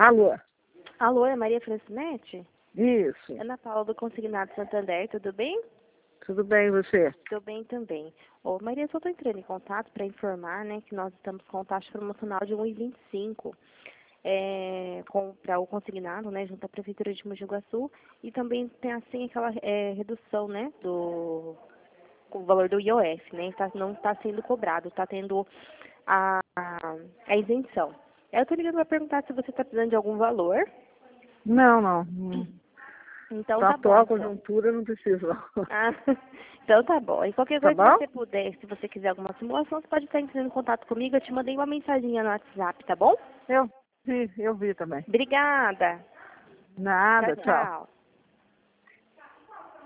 Alô? Alô, é Maria Francinete? Isso. Ana Paula do Consignado Santander, tudo bem? Tudo bem, você? Tudo bem também. Ô, Maria, só estou entrando em contato para informar, né, que nós estamos com taxa promocional de 1,25 para o consignado, né, junto à Prefeitura de Mogi Guaçu, e também tem assim aquela redução, né, do o valor do IOF, né, não está sendo cobrado, está tendo a isenção. Eu estou ligando para perguntar se você está precisando de algum valor. Não. Então Pra tá bom, atual então. conjuntura não preciso, não. Ah, então tá bom. E qualquer Tá coisa, se bom? você puder, se você quiser alguma simulação, você pode estar entrando em contato comigo. Eu te mandei uma mensaginha no WhatsApp, tá bom? Eu vi também. Obrigada. Tchau, Nada, tchau. tchau.